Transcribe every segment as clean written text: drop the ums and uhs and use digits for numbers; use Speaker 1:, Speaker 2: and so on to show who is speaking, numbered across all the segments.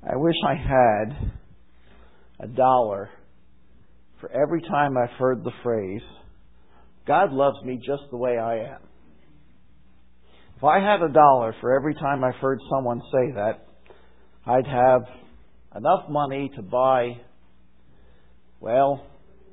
Speaker 1: I wish I had $1 for every time I've heard the phrase, God loves me just the way I am. If I had $1 for every time I've heard someone say that, I'd have enough money to buy, well,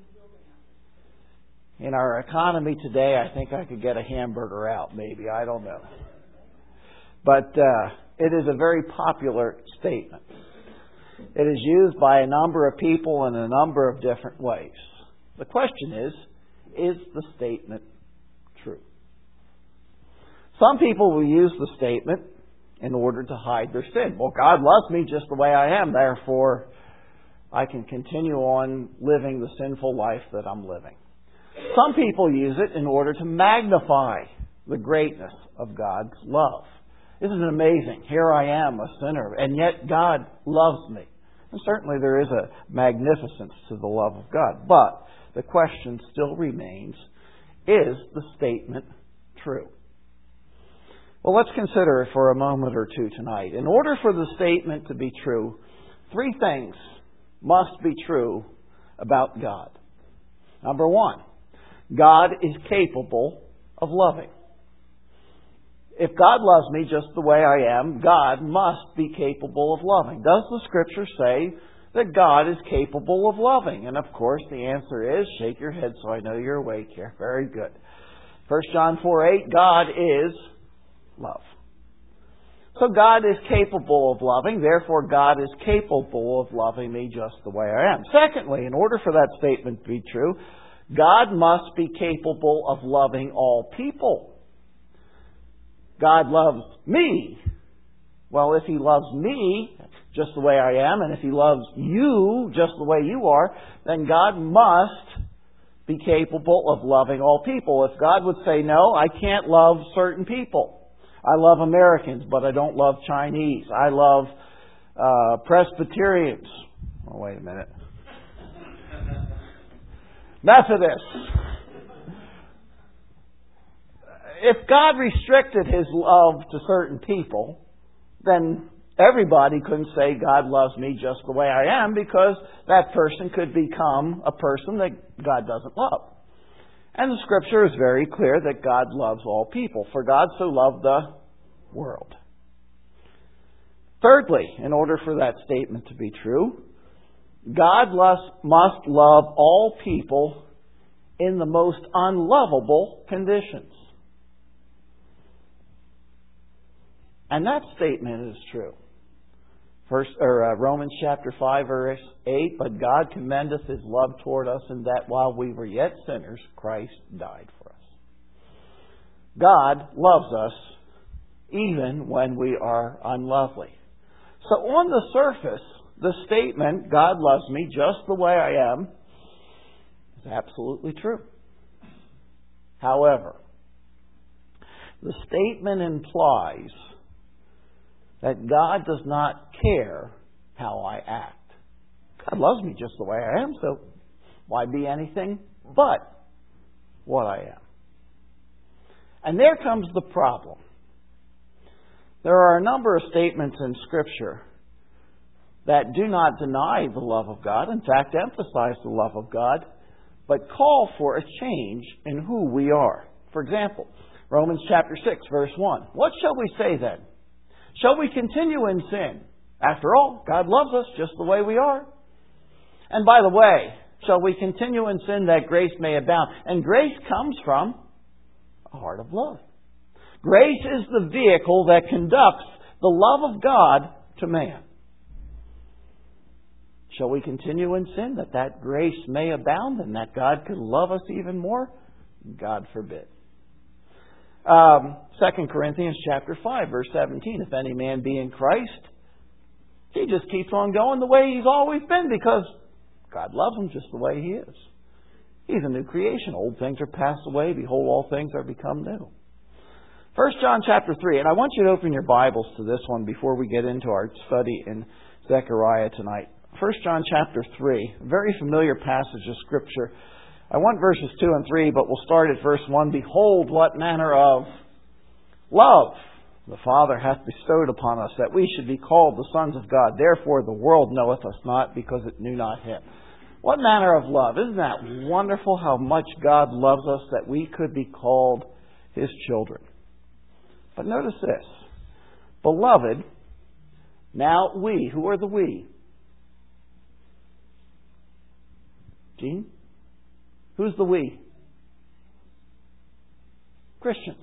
Speaker 1: in our economy today, I think I could get a hamburger out, maybe. I don't know. But it is a very popular statement. It is used by a number of people in a number of different ways. The question is the statement true? Some people will use the statement in order to hide their sin. Well, God loves me just the way I am, therefore I can continue on living the sinful life that I'm living. Some people use it in order to magnify the greatness of God's love. Isn't it amazing? Here I am, a sinner, and yet God loves me. And certainly there is a magnificence to the love of God. But the question still remains, is the statement true? Well, let's consider it for a moment or two tonight. In order for the statement to be true, 3 things must be true about God. Number 1, God is capable of loving. If God loves me just the way I am, God must be capable of loving. Does the Scripture say that God is capable of loving? And of course the answer is, shake your head so I know you're awake here. Very good. 1 John 4:8, God is love. So God is capable of loving, therefore God is capable of loving me just the way I am. Secondly, in order for that statement to be true, God must be capable of loving all people. God loves me. Well, if He loves me just the way I am, and if He loves you just the way you are, then God must be capable of loving all people. If God would say, no, I can't love certain people. I love Americans, but I don't love Chinese. I love Presbyterians. Oh, wait a minute. Methodists. If God restricted His love to certain people, then everybody couldn't say God loves me just the way I am, because that person could become a person that God doesn't love. And the Scripture is very clear that God loves all people. For God so loved the world. Thirdly, in order for that statement to be true, God must love all people in the most unlovable conditions. And that statement is true. Romans chapter 5, verse 8, but God commendeth His love toward us in that while we were yet sinners, Christ died for us. God loves us even when we are unlovely. So on the surface, the statement, God loves me just the way I am, is absolutely true. However, the statement implies that God does not care how I act. God loves me just the way I am, so why be anything but what I am? And there comes the problem. There are a number of statements in Scripture that do not deny the love of God, in fact, emphasize the love of God, but call for a change in who we are. For example, Romans chapter 6, verse 1. What shall we say then? Shall we continue in sin? After all, God loves us just the way we are. And by the way, shall we continue in sin that grace may abound? And grace comes from a heart of love. Grace is the vehicle that conducts the love of God to man. Shall we continue in sin that grace may abound and that God can love us even more? God forbid. 2 Corinthians chapter 5, verse 17. If any man be in Christ, he just keeps on going the way he's always been, because God loves him just the way he is. He's a new creation. Old things are passed away. Behold, all things are become new. 1 John chapter 3. And I want you to open your Bibles to this one before we get into our study in Zechariah tonight. 1 John chapter 3. A very familiar passage of Scripture. I want verses 2 and 3, but we'll start at verse 1. Behold, what manner of love the Father hath bestowed upon us, that we should be called the sons of God. Therefore the world knoweth us not, because it knew not Him. What manner of love? Isn't that wonderful how much God loves us, that we could be called His children? But notice this. Beloved, now we. Who are the we? Gene? Who's the we? Christians.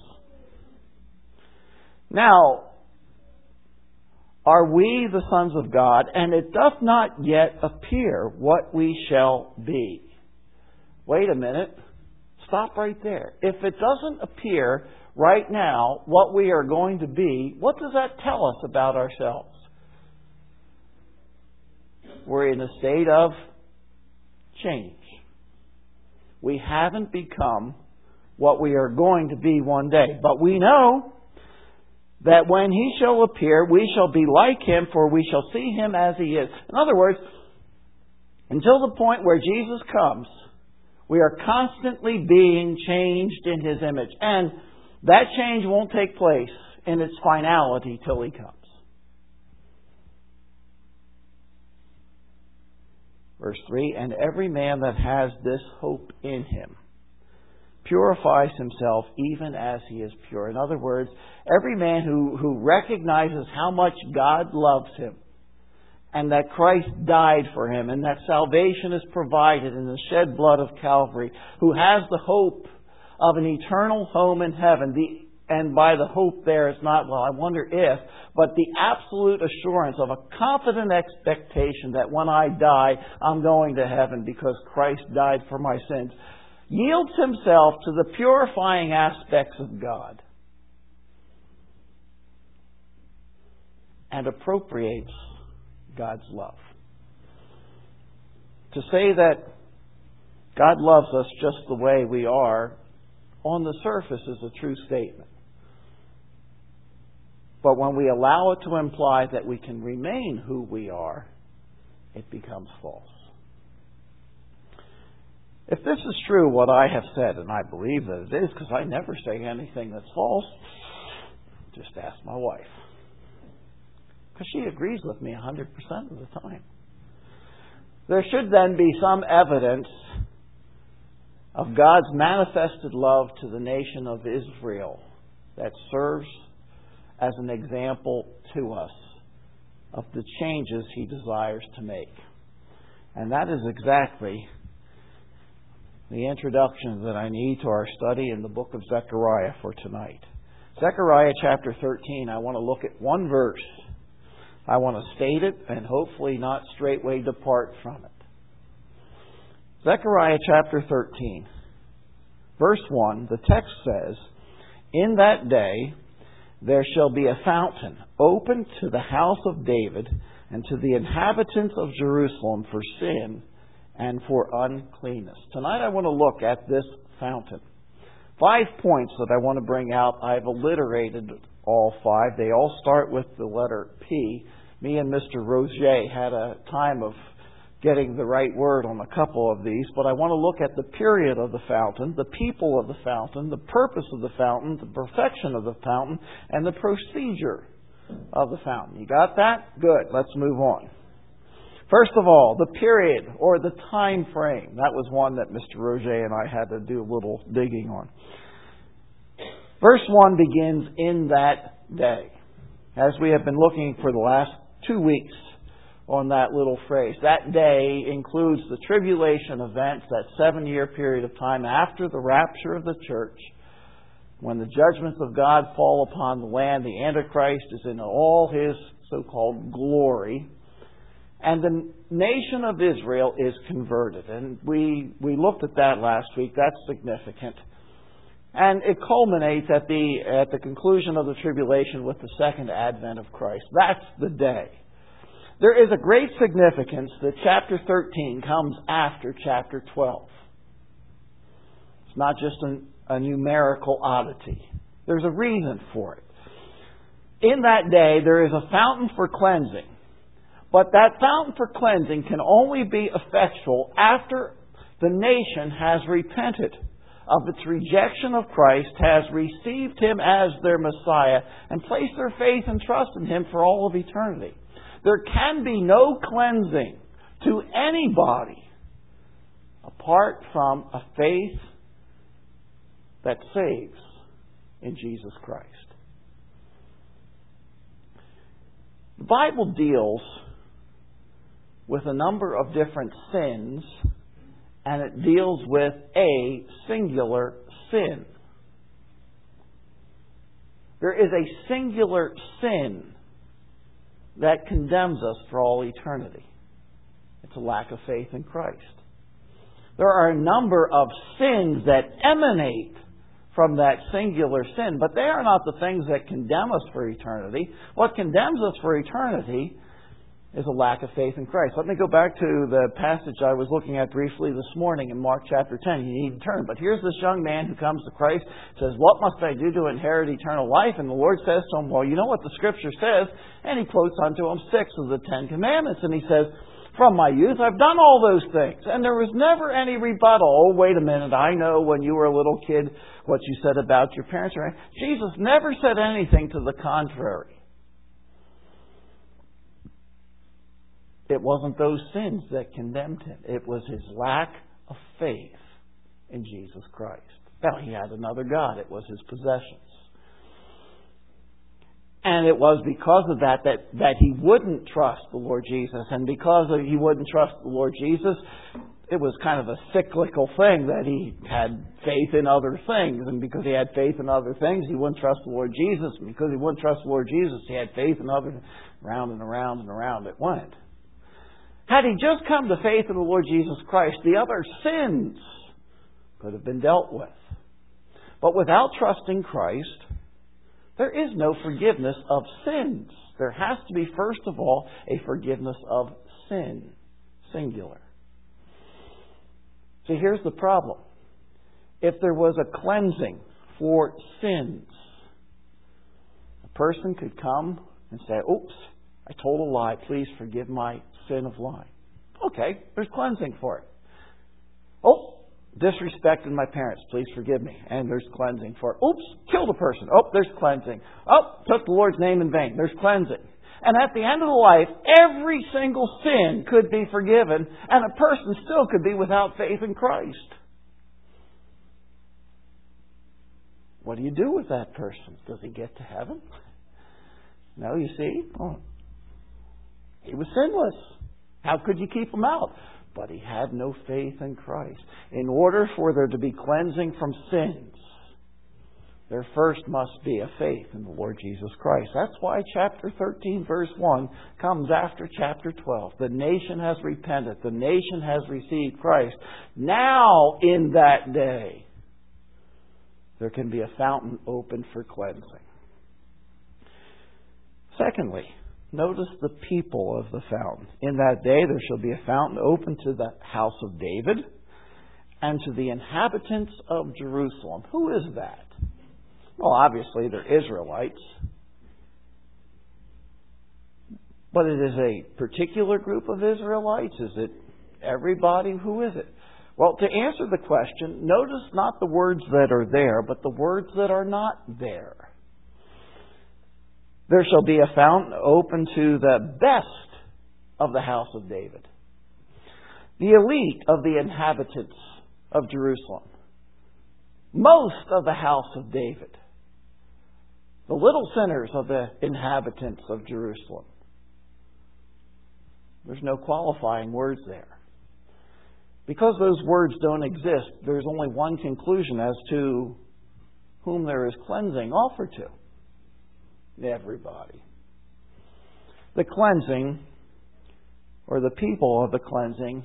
Speaker 1: Now, are we the sons of God? And it doth not yet appear what we shall be. Wait a minute. Stop right there. If it doesn't appear right now what we are going to be, what does that tell us about ourselves? We're in a state of change. We haven't become what we are going to be one day. But we know that when He shall appear, we shall be like Him, for we shall see Him as He is. In other words, until the point where Jesus comes, we are constantly being changed in His image. And that change won't take place in its finality till He comes. Verse 3, and every man that has this hope in Him purifies himself even as He is pure. In other words, every man who recognizes how much God loves him and that Christ died for him and that salvation is provided in the shed blood of Calvary, who has the hope of an eternal home in heaven. And by the hope there is not, well, I wonder if, but the absolute assurance of a confident expectation that when I die, I'm going to heaven because Christ died for my sins, yields himself to the purifying aspects of God and appropriates God's love. To say that God loves us just the way we are, on the surface is a true statement. But when we allow it to imply that we can remain who we are, it becomes false. If this is true, what I have said, and I believe that it is, because I never say anything that's false, just ask my wife. Because she agrees with me 100% of the time. There should then be some evidence of God's manifested love to the nation of Israel that serves as an example to us of the changes He desires to make. And that is exactly the introduction that I need to our study in the book of Zechariah for tonight. Zechariah chapter 13, I want to look at one verse. I want to state it and hopefully not straightway depart from it. Zechariah chapter 13, verse 1, the text says, in that day there shall be a fountain opened to the house of David and to the inhabitants of Jerusalem for sin and for uncleanness. Tonight I want to look at this fountain. 5 points that I want to bring out. I've alliterated all 5. They all start with the letter P. Me and Mr. Roger had a time of getting the right word on a couple of these, but I want to look at the period of the fountain, the people of the fountain, the purpose of the fountain, the perfection of the fountain, and the procedure of the fountain. You got that? Good. Let's move on. First of all, the period or the time frame. That was one that Mr. Roger and I had to do a little digging on. Verse 1 begins, in that day. As we have been looking for the last 2 weeks on that little phrase. That day includes the tribulation events, that 7-year period of time after the rapture of the church, when the judgments of God fall upon the land. The Antichrist is in all his so-called glory. And the nation of Israel is converted. And we looked at that last week. That's significant. And it culminates at the conclusion of the tribulation with the second advent of Christ. That's the day. There is a great significance that chapter 13 comes after chapter 12. It's not just a numerical oddity. There's a reason for it. In that day, there is a fountain for cleansing. But that fountain for cleansing can only be effectual after the nation has repented of its rejection of Christ has received Him as their Messiah and placed their faith and trust in Him for all of eternity. There can be no cleansing to anybody apart from a faith that saves in Jesus Christ. The Bible deals with a number of different sins, and it deals with a singular sin. There is a singular sin that condemns us for all eternity. It's a lack of faith in Christ. There are a number of sins that emanate from that singular sin, but they are not the things that condemn us for eternity. What condemns us for eternity is a lack of faith in Christ. Let me go back to the passage I was looking at briefly this morning in Mark chapter 10. You need to turn. But here's this young man who comes to Christ, says, "What must I do to inherit eternal life?" And the Lord says to him, "Well, you know what the Scripture says." And He quotes unto him 6 of the 10 Commandments. And he says, "From my youth I've done all those things." And there was never any rebuttal. "Oh, wait a minute, I know when you were a little kid what you said about your parents." Jesus never said anything to the contrary. It wasn't those sins that condemned him. It was his lack of faith in Jesus Christ. Now, he had another God. It was his possessions. And it was because of that he wouldn't trust the Lord Jesus. And because he wouldn't trust the Lord Jesus, it was kind of a cyclical thing that he had faith in other things. And because he had faith in other things, he wouldn't trust the Lord Jesus. And because he wouldn't trust the Lord Jesus, he had faith in other things. Round and around and around it went. Had he just come to faith in the Lord Jesus Christ, the other sins could have been dealt with. But without trusting Christ, there is no forgiveness of sins. There has to be, first of all, a forgiveness of sin. Singular. See, here's the problem. If there was a cleansing for sins, a person could come and say, "Oops, I told a lie. Please forgive my sin of lying." Okay, there's cleansing for it. "Oh, disrespected my parents. Please forgive me." And there's cleansing for it. "Oops, killed a person." Oh, there's cleansing. "Oh, took the Lord's name in vain." There's cleansing. And at the end of the life, every single sin could be forgiven, and a person still could be without faith in Christ. What do you do with that person? Does he get to heaven? No, you see. Oh, he was sinless. How could you keep him out? But he had no faith in Christ. In order for there to be cleansing from sins, there first must be a faith in the Lord Jesus Christ. That's why chapter 13, verse 1 comes after chapter 12. The nation has repented. The nation has received Christ. Now, in that day, there can be a fountain open for cleansing. Secondly, notice the people of the fountain. In that day there shall be a fountain open to the house of David and to the inhabitants of Jerusalem. Who is that? Well, obviously they're Israelites. But it is a particular group of Israelites? Is it everybody? Who is it? Well, to answer the question, notice not the words that are there, but the words that are not there. There shall be a fountain open to the best of the house of David. The elite of the inhabitants of Jerusalem. Most of the house of David. The little sinners of the inhabitants of Jerusalem. There's no qualifying words there. Because those words don't exist, there's only one conclusion as to whom there is cleansing offered to. Everybody. The cleansing, or the people of the cleansing,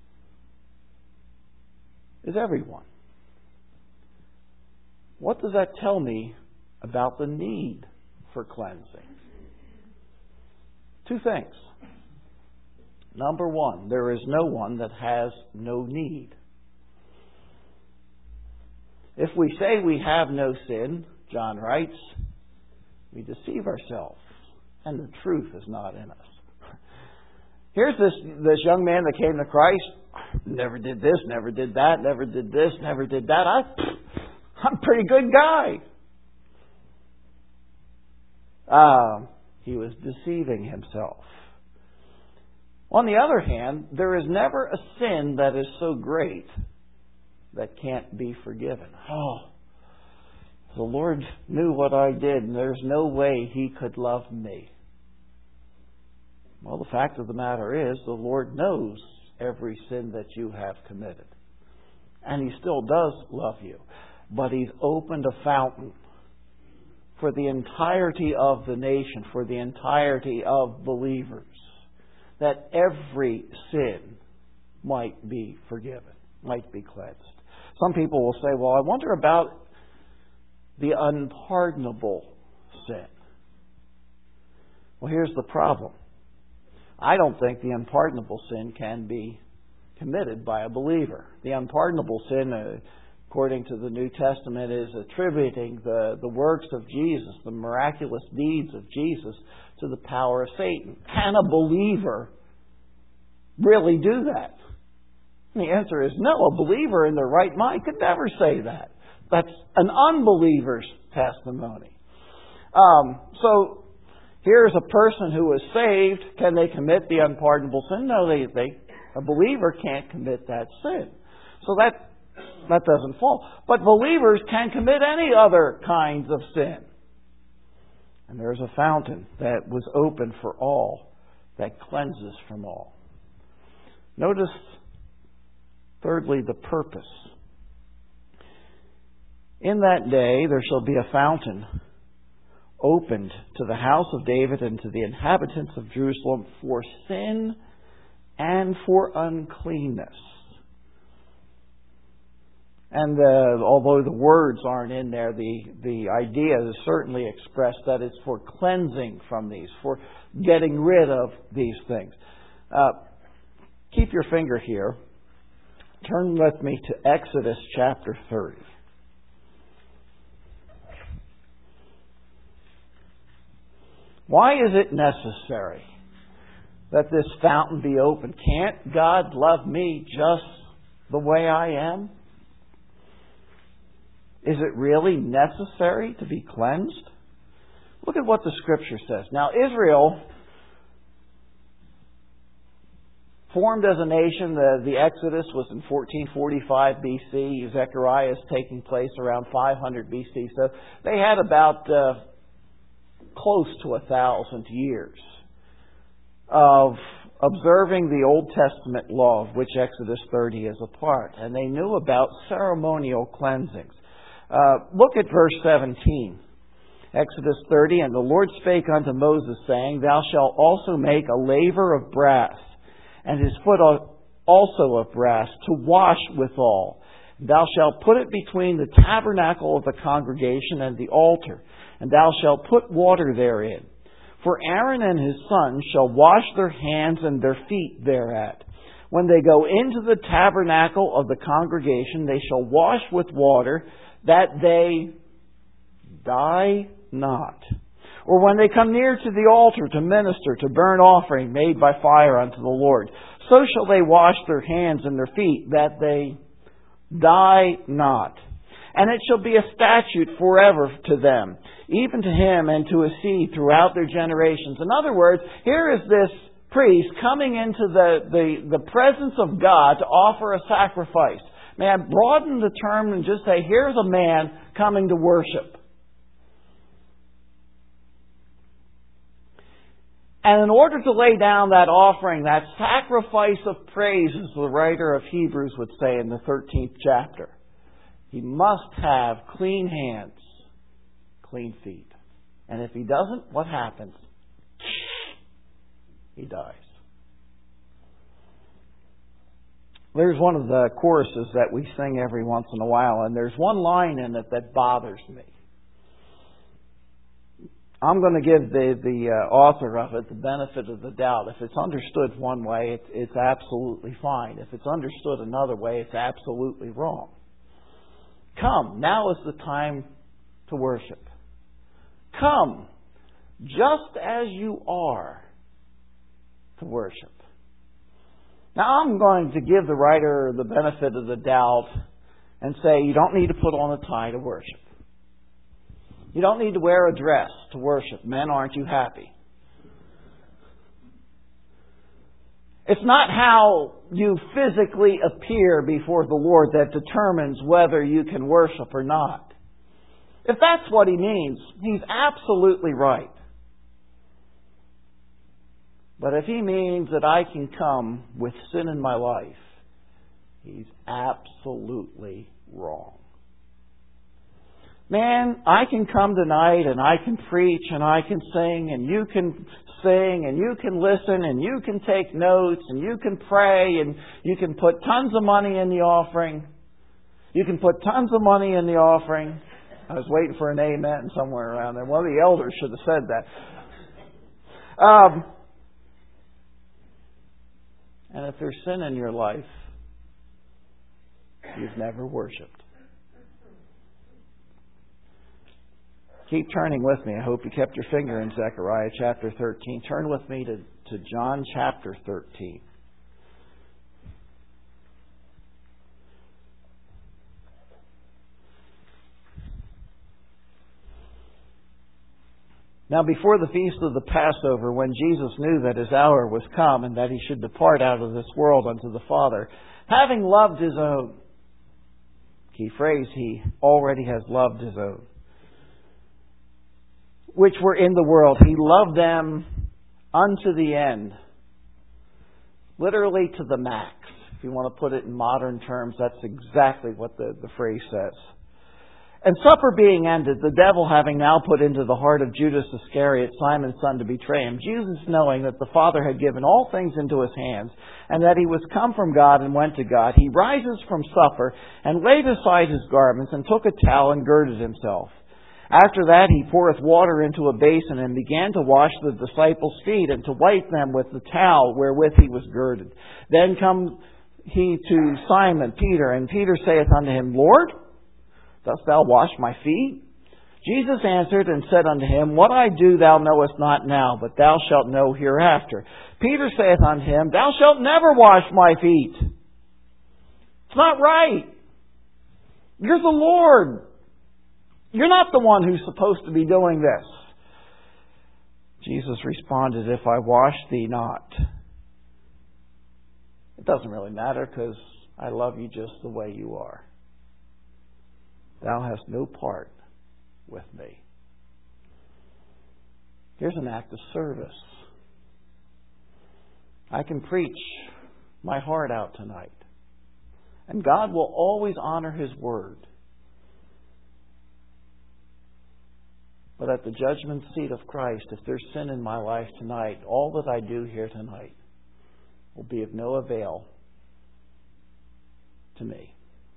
Speaker 1: is everyone. What does that tell me about the need for cleansing? Two things. Number one, there is no one that has no need. If we say we have no sin, John writes, we deceive ourselves, and the truth is not in us. Here's this young man that came to Christ. Never did this, never did that, never did this, never did that. I'm a pretty good guy. He was deceiving himself. On the other hand, there is never a sin that is so great that can't be forgiven. Oh, the Lord knew what I did, and there's no way He could love me. Well, the fact of the matter is, the Lord knows every sin that you have committed. And He still does love you. But He's opened a fountain for the entirety of the nation, for the entirety of believers, that every sin might be forgiven, might be cleansed. Some people will say, well, I wonder about the unpardonable sin. Well, here's the problem. I don't think the unpardonable sin can be committed by a believer. The unpardonable sin, according to the New Testament, is attributing the works of Jesus, the miraculous deeds of Jesus, to the power of Satan. Can a believer really do that? And the answer is no. A believer in their right mind could never say that. That's an unbeliever's testimony. So here's a person who is saved. Can they commit the unpardonable sin? No, a believer can't commit that sin. So that doesn't fall. But believers can commit any other kinds of sin. And there's a fountain that was open for all, that cleanses from all. Notice, thirdly, the purpose. In that day there shall be a fountain opened to the house of David and to the inhabitants of Jerusalem for sin and for uncleanness. And although the words aren't in there, the idea is certainly expressed that it's for cleansing from these, for getting rid of these things. Keep your finger here. Turn with me to Exodus chapter 30. Why is it necessary that this fountain be opened? Can't God love me just the way I am? Is it really necessary to be cleansed? Look at what the Scripture says. Now, Israel, formed as a nation, the Exodus was in 1445 BC. Zechariah is taking place around 500 BC. So they had about close to 1,000 years of observing the Old Testament law, of which Exodus 30 is a part. And they knew about ceremonial cleansings. Look at verse 17. Exodus 30, and the Lord spake unto Moses, saying, Thou shalt also make a laver of brass, and his foot also of brass, to wash withal. Thou shalt put it between the tabernacle of the congregation and the altar, and thou shalt put water therein. For Aaron and his sons shall wash their hands and their feet thereat. When they go into the tabernacle of the congregation, they shall wash with water, that they die not. Or when they come near to the altar to minister to burnt offering made by fire unto the Lord, so shall they wash their hands and their feet, that they die not. And it shall be a statute forever to them, even to him and to his seed throughout their generations. In other words, here is this priest coming into the presence of God to offer a sacrifice. May I broaden the term and just say, here's a man coming to worship. And in order to lay down that offering, that sacrifice of praise, as the writer of Hebrews would say in the 13th chapter, he must have clean hands, clean feet. And if he doesn't, what happens? He dies. There's one of the choruses that we sing every once in a while, and there's one line in it that bothers me. I'm going to give the author of it the benefit of the doubt. If it's understood one way, it's absolutely fine. If it's understood another way, it's absolutely wrong. Come, now is the time to worship. Come, just as you are, to worship. Now, I'm going to give the writer the benefit of the doubt and say, you don't need to put on a tie to worship. You don't need to wear a dress to worship. Men, aren't you happy? It's not how you physically appear before the Lord that determines whether you can worship or not. If that's what He means, He's absolutely right. But if He means that I can come with sin in my life, He's absolutely wrong. Man, I can come tonight and I can preach and I can sing and you can sing and you can listen and you can take notes and you can pray and you can put tons of money in the offering. You can put tons of money in the offering. I was waiting for an amen somewhere around there. One of the elders should have said that. And if there's sin in your life, you've never worshipped. Keep turning with me. I hope you kept your finger in Zechariah chapter 13. Turn with me to John chapter 13. Now, before the feast of the Passover, when Jesus knew that His hour was come and that He should depart out of this world unto the Father, having loved His own, key phrase, He already has loved His own, which were in the world, He loved them unto the end. Literally to the max. If you want to put it in modern terms, that's exactly what the phrase says. And supper being ended, the devil having now put into the heart of Judas Iscariot, Simon's son, to betray Him, Jesus, knowing that the Father had given all things into His hands, and that He was come from God and went to God, He rises from supper, and laid aside His garments, and took a towel, and girded Himself. After that He poureth water into a basin, and began to wash the disciples' feet, and to wipe them with the towel wherewith He was girded. Then come He to Simon Peter, and Peter saith unto Him, Lord, dost thou wash my feet? Jesus answered and said unto him, What I do thou knowest not now, but thou shalt know hereafter. Peter saith unto Him, Thou shalt never wash my feet. It's not right. You're the Lord. You're not the one who's supposed to be doing this. Jesus responded, If I wash thee not. It doesn't really matter because I love you just the way you are. Thou hast no part with me. Here's an act of service. I can preach my heart out tonight. And God will always honor His word. But at the judgment seat of Christ, if there's sin in my life tonight, all that I do here tonight will be of no avail to me.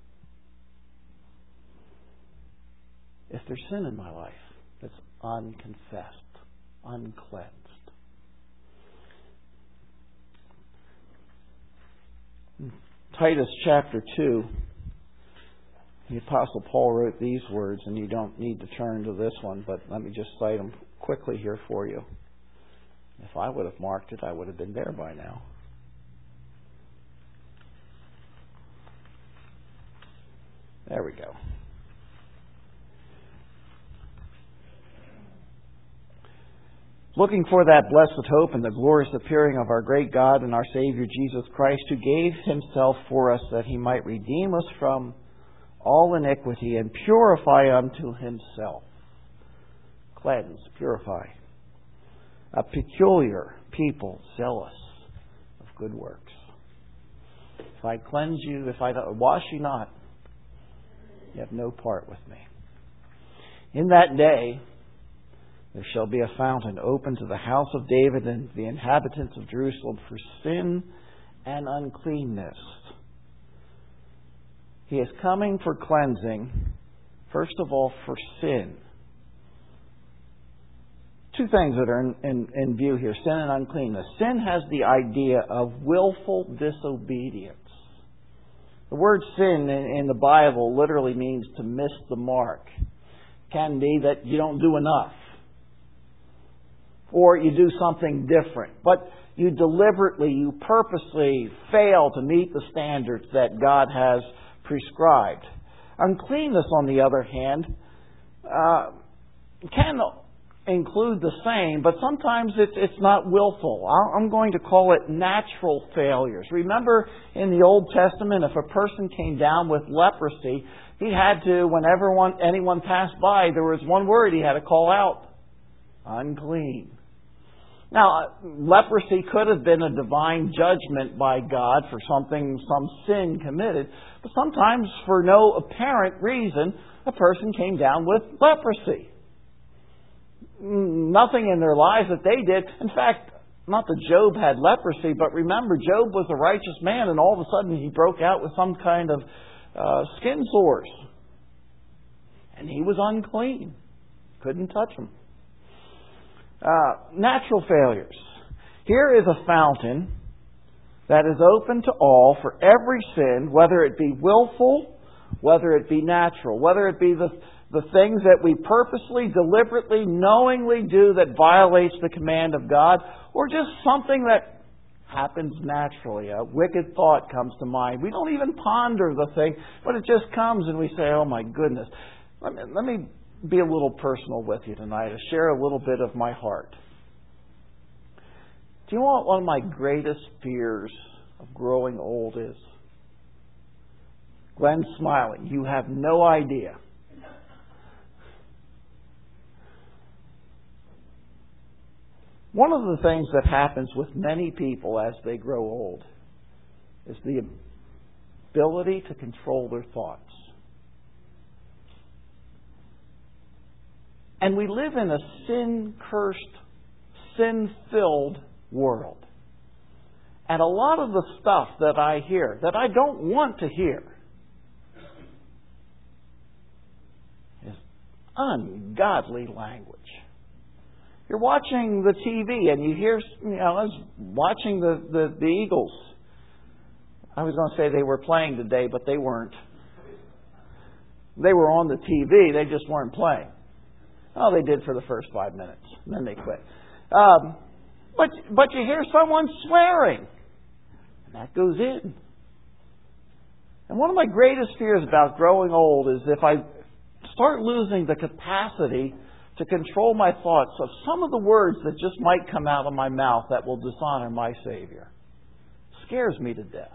Speaker 1: If there's sin in my life that's unconfessed, uncleansed. In Titus chapter 2, the Apostle Paul wrote these words, and you don't need to turn to this one, but let me just cite them quickly here for you. If I would have marked it, I would have been there by now. There we go. Looking for that blessed hope and the glorious appearing of our great God and our Savior Jesus Christ, who gave Himself for us that He might redeem us from all iniquity and purify unto Himself. Cleanse, purify. A peculiar people, zealous of good works. If I cleanse you, if I wash you not, you have no part with me. In that day, there shall be a fountain open to the house of David and the inhabitants of Jerusalem for sin and uncleanness. He is coming for cleansing, first of all, for sin. Two things that are in view here, sin and uncleanness. Sin has the idea of willful disobedience. The word sin in the Bible literally means to miss the mark. It can be that you don't do enough. Or you do something different. But you deliberately, you purposely fail to meet the standards that God has prescribed. Uncleanness, on the other hand, can include the same, but sometimes it's not willful. I'm going to call it natural failures. Remember in the Old Testament, if a person came down with leprosy, he had to, whenever anyone passed by, there was one word he had to call out: unclean. Now, leprosy could have been a divine judgment by God for some sin committed, but sometimes for no apparent reason, a person came down with leprosy. Nothing in their lives that they did. In fact, not that Job had leprosy, but remember, Job was a righteous man, and all of a sudden he broke out with some kind of skin sores. And he was unclean. Couldn't touch them. Natural failures. Here is a fountain that is open to all for every sin, whether it be willful, whether it be natural, whether it be the things that we purposely, deliberately, knowingly do that violates the command of God, or just something that happens naturally. A wicked thought comes to mind. We don't even ponder the thing, but it just comes and we say, oh my goodness. Let me be a little personal with you tonight, to share a little bit of my heart. Do you know what one of my greatest fears of growing old is? Glenn's smiling. You have no idea. One of the things that happens with many people as they grow old is the ability to control their thoughts. And we live in a sin-cursed, sin-filled world. And a lot of the stuff that I hear, that I don't want to hear, is ungodly language. You're watching the TV and you hear, I was watching the Eagles. I was going to say they were playing today, but they weren't. They were on the TV, they just weren't playing. Oh, they did for the first 5 minutes, and then they quit. But you hear someone swearing, and that goes in. And one of my greatest fears about growing old is if I start losing the capacity to control my thoughts of some of the words that just might come out of my mouth that will dishonor my Savior. It scares me to death.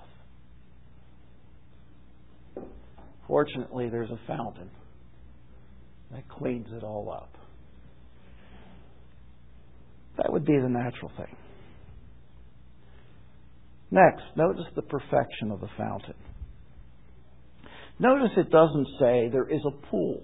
Speaker 1: Fortunately, there's a fountain that cleans it all up. That would be the natural thing. Next, notice the perfection of the fountain. Notice it doesn't say there is a pool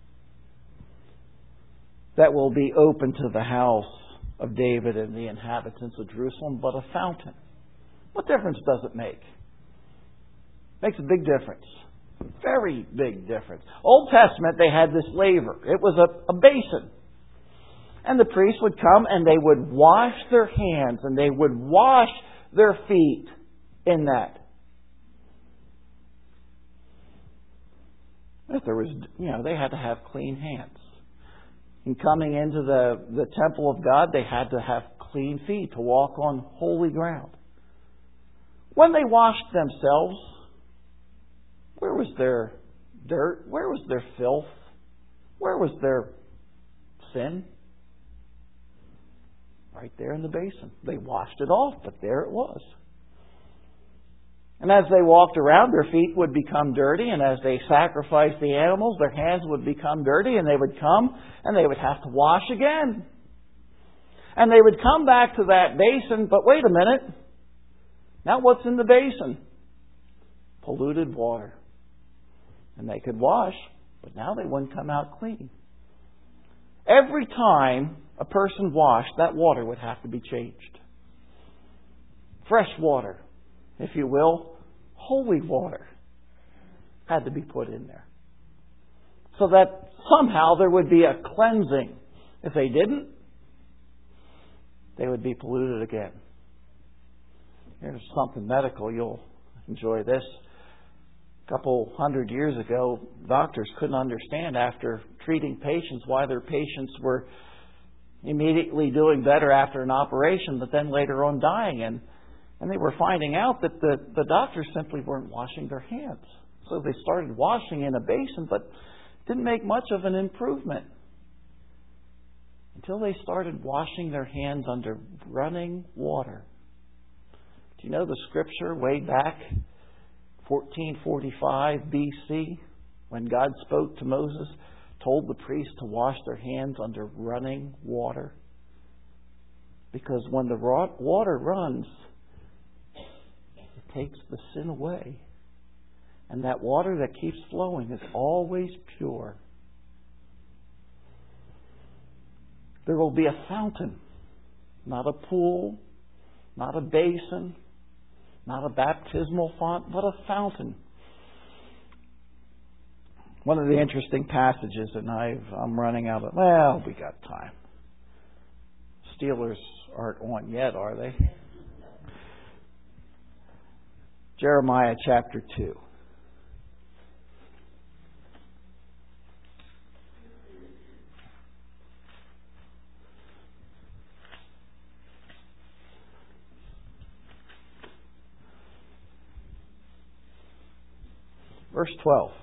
Speaker 1: that will be open to the house of David and the inhabitants of Jerusalem, but a fountain. What difference does it make? It makes a big difference. Very big difference. Old Testament, they had this laver. It was a basin. And the priests would come and they would wash their hands and they would wash their feet in that. If there was, they had to have clean hands. In coming into the temple of God, they had to have clean feet to walk on holy ground. When they washed themselves, where was their dirt? Where was their filth? Where was their sin? Right there in the basin. They washed it off, but there it was. And as they walked around, their feet would become dirty, and as they sacrificed the animals, their hands would become dirty, and they would come and they would have to wash again. And they would come back to that basin, but wait a minute. Now what's in the basin? Polluted water. And they could wash, but now they wouldn't come out clean. Every time a person washed, that water would have to be changed. Fresh water, if you will, holy water, had to be put in there. So that somehow there would be a cleansing. If they didn't, they would be polluted again. Here's something medical. You'll enjoy this. A couple 100 years ago, doctors couldn't understand after treating patients why their patients were immediately doing better after an operation, but then later on dying. And they were finding out that the doctors simply weren't washing their hands. So they started washing in a basin, but didn't make much of an improvement until they started washing their hands under running water. Do you know the scripture way back 1445 BC, when God spoke to Moses, told the priests to wash their hands under running water? Because when the water runs, it takes the sin away. And that water that keeps flowing is always pure. There will be a fountain, not a pool, not a basin, not a baptismal font, but a fountain. One of the interesting passages, and I'm running out of... Well, we got time. Steelers aren't on yet, are they? Jeremiah chapter 2. Verse 12.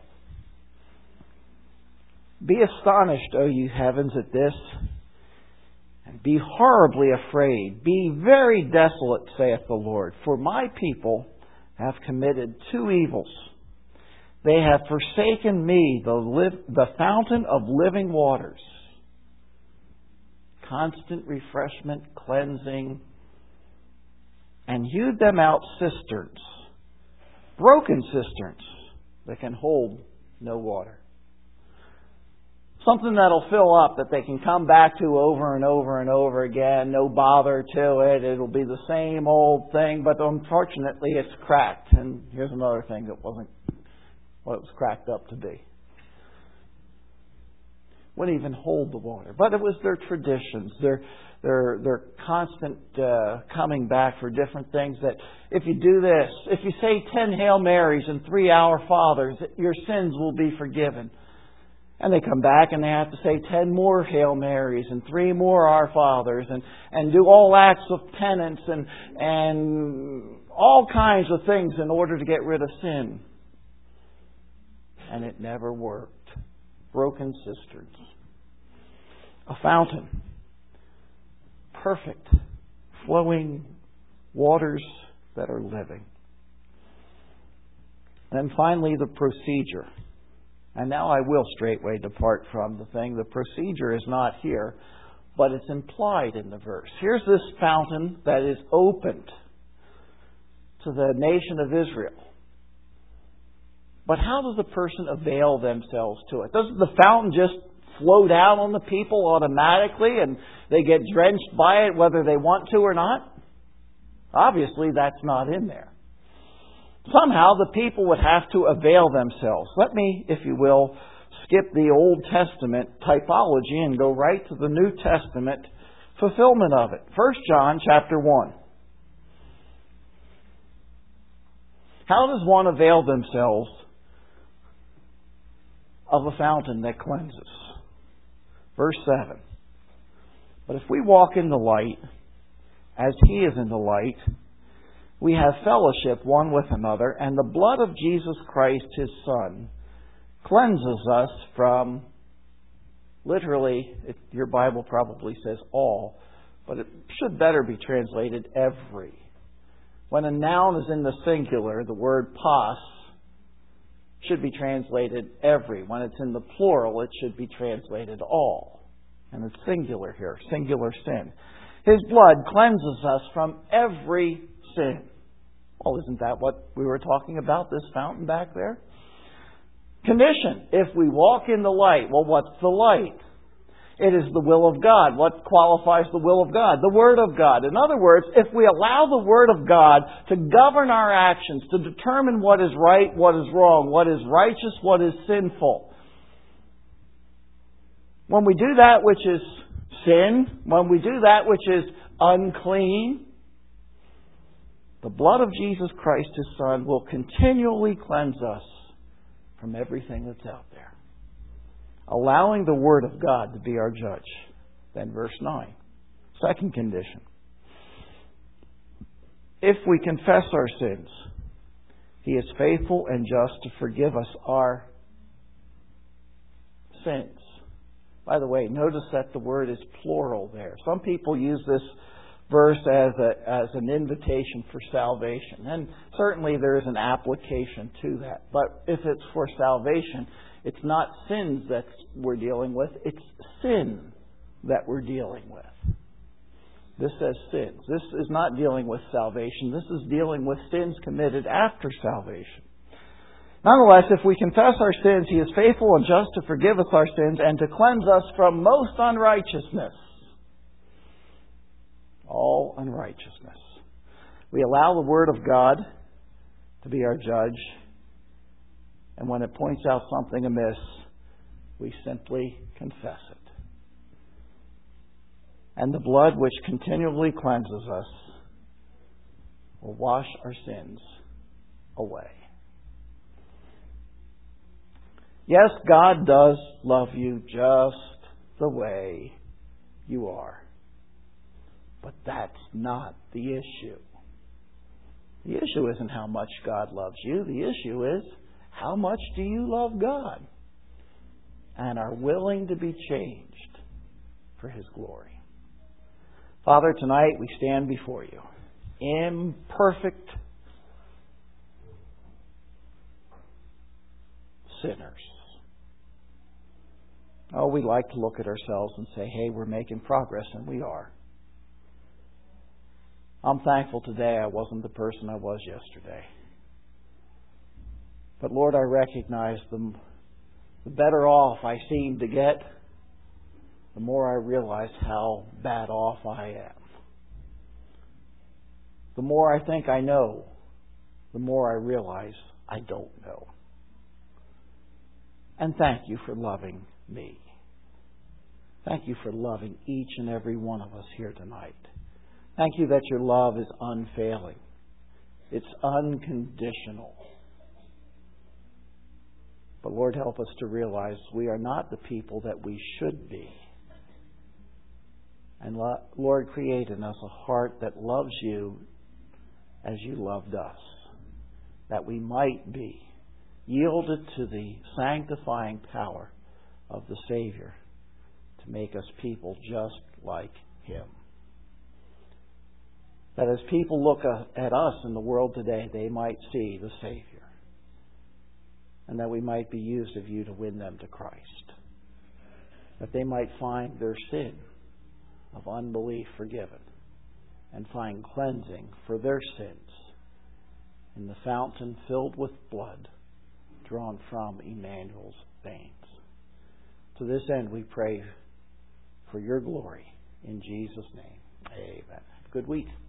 Speaker 1: Be astonished, O you heavens, at this, and be horribly afraid. Be very desolate, saith the Lord, for my people have committed two evils. They have forsaken me, the fountain of living waters. Constant refreshment, cleansing, and hewed them out cisterns, broken cisterns that can hold no water. Something that'll fill up, that they can come back to over and over and over again. No bother to it. It'll be the same old thing, but unfortunately it's cracked. And here's another thing that wasn't what it was cracked up to be. Wouldn't even hold the water. But it was their traditions, their constant coming back for different things. That if you do this, if you say 10 Hail Marys and 3 Our Fathers, your sins will be forgiven. And they come back and they have to say 10 more Hail Marys and 3 more Our Fathers and do all acts of penance and all kinds of things in order to get rid of sin. And it never worked. Broken cisterns. A fountain. Perfect. Flowing waters that are living. And finally, the procedure. And now I will straightway depart from the thing. The procedure is not here, but it's implied in the verse. Here's this fountain that is opened to the nation of Israel. But how does the person avail themselves to it? Doesn't the fountain just flow down on the people automatically and they get drenched by it whether they want to or not? Obviously, that's not in there. Somehow the people would have to avail themselves. Let me, if you will, skip the Old Testament typology and go right to the New Testament fulfillment of it. 1 John chapter 1. How does one avail themselves of a fountain that cleanses? Verse 7. But if we walk in the light, as He is in the light, we have fellowship one with another, and the blood of Jesus Christ, His Son, cleanses us from, literally, your Bible probably says all, but it should better be translated every. When a noun is in the singular, the word pas should be translated every. When it's in the plural, it should be translated all. And it's singular here, singular sin. His blood cleanses us from every sin. Well, isn't that what we were talking about, this fountain back there? Condition, if we walk in the light. Well, what's the light? It is the will of God. What qualifies the will of God? The Word of God. In other words, if we allow the Word of God to govern our actions, to determine what is right, what is wrong, what is righteous, what is sinful. When we do that which is sin, when we do that which is unclean, the blood of Jesus Christ, His Son, will continually cleanse us from everything that's out there. Allowing the Word of God to be our judge. Then verse 9. Second condition. If we confess our sins, He is faithful and just to forgive us our sins. By the way, notice that the word is plural there. Some people use this verse as an invitation for salvation. And certainly there is an application to that. But if it's for salvation, it's not sins that we're dealing with. It's sin that we're dealing with. This says sins. This is not dealing with salvation. This is dealing with sins committed after salvation. Nonetheless, if we confess our sins, He is faithful and just to forgive us our sins and to cleanse us from most unrighteousness. All unrighteousness. We allow the Word of God to be our judge. And when it points out something amiss, we simply confess it. And the blood which continually cleanses us will wash our sins away. Yes, God does love you just the way you are. But that's not the issue. The issue isn't how much God loves you. The issue is, how much do you love God and are willing to be changed for His glory? Father, tonight we stand before You, imperfect sinners. Oh, we like to look at ourselves and say, hey, we're making progress, and we are. I'm thankful today I wasn't the person I was yesterday. But Lord, I recognize the better off I seem to get, the more I realize how bad off I am. The more I think I know, the more I realize I don't know. And thank You for loving me. Thank You for loving each and every one of us here tonight. Thank You that Your love is unfailing. It's unconditional. But Lord, help us to realize we are not the people that we should be. And Lord, create in us a heart that loves You as You loved us, that we might be yielded to the sanctifying power of the Savior to make us people just like Him. That as people look at us in the world today, they might see the Savior. And that we might be used of You to win them to Christ. That they might find their sin of unbelief forgiven and find cleansing for their sins in the fountain filled with blood drawn from Emmanuel's veins. To this end we pray for Your glory in Jesus' name. Amen. Have a good week.